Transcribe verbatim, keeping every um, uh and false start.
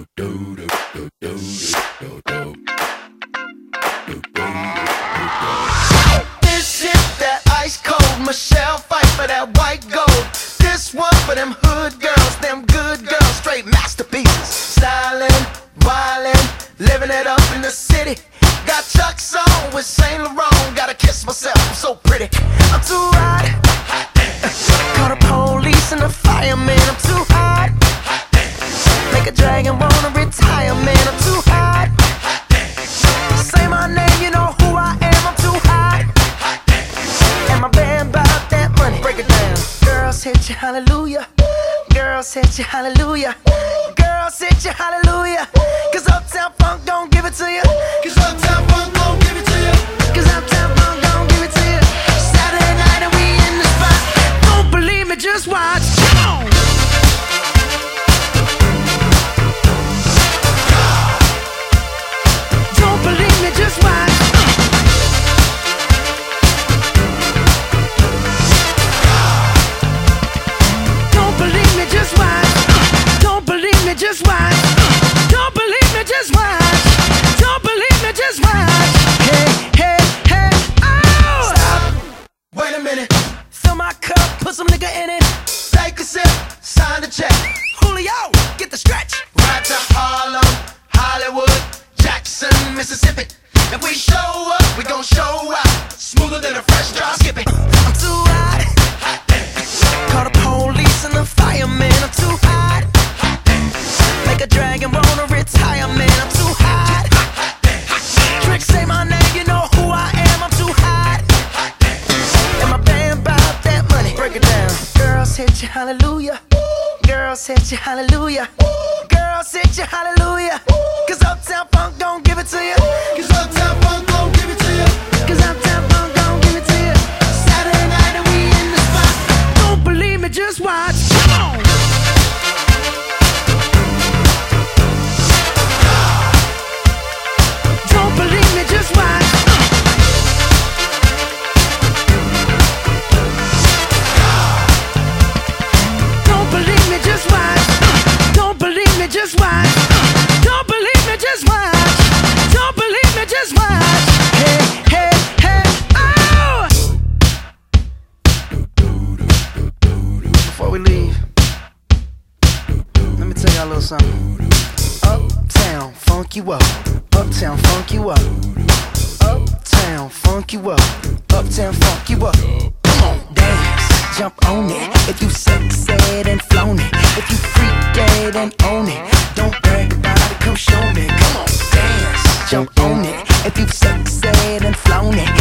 This is that ice cold Michelle fight for that white gold. This one for them hood girls, them good girls, straight masterpieces. Stylin', wildin', living it up in the city. Got Chuck's on with Saint Laurent. Gotta kiss myself, I'm so pretty. I'm too hot. Call the police and the fireman. I'm too hot. Make a dragon wanna retire, man. I'm too hot. Say my name, you know who I am. I'm too hot. And my band bout that money. Break it down. Girls hit you, hallelujah. Girls hit you, hallelujah. Girls hit you, hallelujah. Cause Uptown Funk don't give it to you. Cause Uptown Funk don't give it to you. Cause Uptown Funk don't give it to you. Saturday night and we in the spot. Don't believe me, just watch. Come on. Don't believe me, just watch. Don't believe me, just watch. Don't believe me, just watch. Don't believe me, just watch. Don't believe me, just watch. Hey, hey, hey, oh! Stop. Wait a minute. Fill my cup, put some nigga in it. Take a sip, sign the check. Julio, get the stretch. Right to Harlem, Hollywood, Jackson, Mississippi. If we show up, we gon' show out. Smoother than a fresh drop skipping. I'm too hot. Call the police and the fireman. I'm too hot. Make a dragon wanna retire, man. I'm too hot. Trick, say my name, you know who I am. I'm too hot. And my band bout that money. Break it down. Girls hit you, hallelujah. Girls hit you, hallelujah. Girls hit you, hallelujah. Cause Uptown Funk don't give it to you. Cause Uptown Funk don't give it to you. Cause Uptown Funk don't give it to you. Saturday night and we in the spot. Don't believe me, just watch. Come on. Don't believe me, just watch. Don't believe me, just watch. Don't believe me, just watch. Don't believe me, just watch. Don't believe me, just watch. Hey, hey, hey, oh! Before we leave, let me tell y'all a little something. Uptown, funk you up. Uptown, funk you up. Uptown, funk you up. Uptown, funk you up. Come on, dance, jump on it. If you sexed and flown it. If you freak dead and own it. Don't brag about it, come show me. Come on, dance, jump on it. If you sexed and flown it.